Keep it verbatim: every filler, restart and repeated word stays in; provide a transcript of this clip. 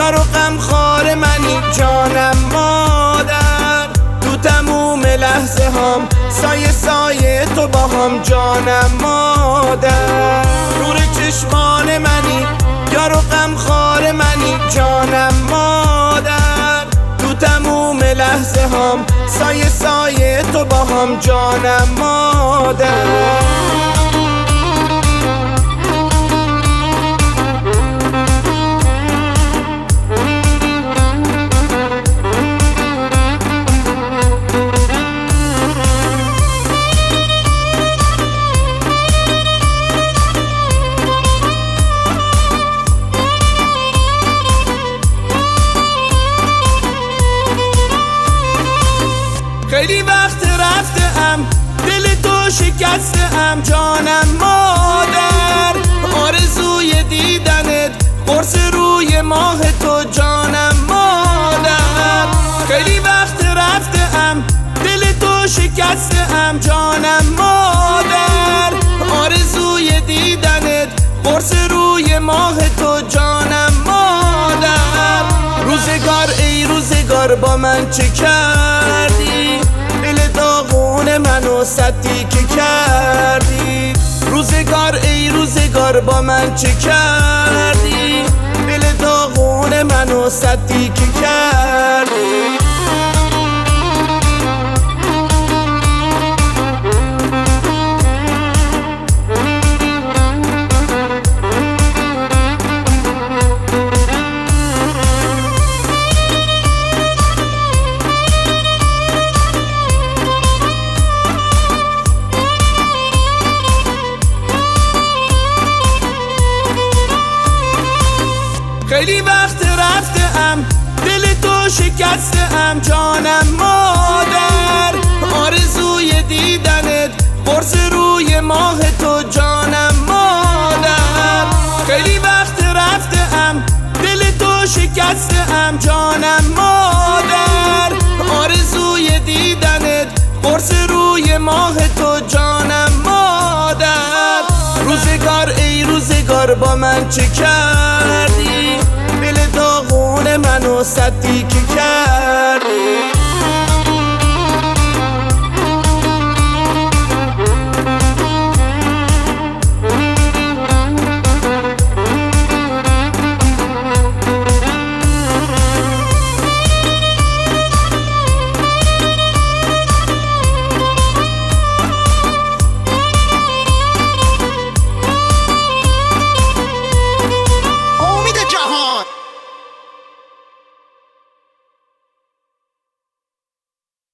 یار و غمخوار منی جانم مادر. تو تموم لحظه هم سایه سایه تو با هم جانم مادر. نور چشمان منی یار و غمخوار منی جانم مادر. تو تموم لحظه هم سایه سایه تو با هم جانم مادر. خیلی وقت رفتم دل تو شکستم جانم مادر. آرزوی دیدنت قرص روی ماه تو جانم مادر. خیلی وقت رفتم دل تو شکستم جانم مادر. آرزوی دیدنت قرص روی ماه تو جانم مادر. روزگار ای روزگار با من چه کردی؟ دل داغون منو سطحی که کردی. روزگار ای روزگار با من چه کردی؟ دل داغون منو سطحی که کردی. خیلی وقت رفتم دل تو شکستم جانم مادر. آرزوی دیدنت قرص روی ماه تو جانم مادر. خیلی وقت رفتم دل تو شکستم جانم مادر. آرزوی دیدنت قرص روی ماه تو جانم مادر. روزگار ای روزگار با من چه کردی؟ دل داغون منو سطحی که کرد